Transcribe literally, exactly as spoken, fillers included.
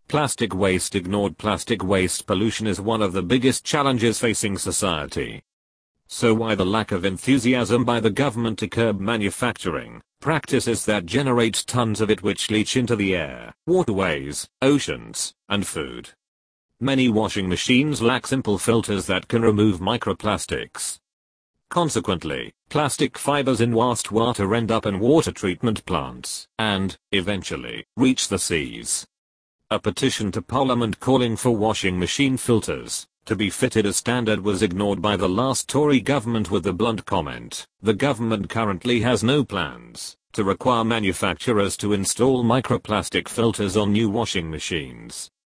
Plastic waste ignored. Plastic waste pollution is one of the biggest challenges facing society. So why the lack of enthusiasm by the government to curb manufacturing practices that generate tons of it which leach into the air, waterways, oceans, and food? Many washing machines lack simple filters that can remove microplastics. Consequently, plastic fibers in wastewater end up in water treatment plants and, eventually, reach the seas. A petition to Parliament calling for washing machine filters to be fitted as standard was ignored by the last Tory government with the blunt comment, "The government currently has no plans to require manufacturers to install microplastic filters on new washing machines."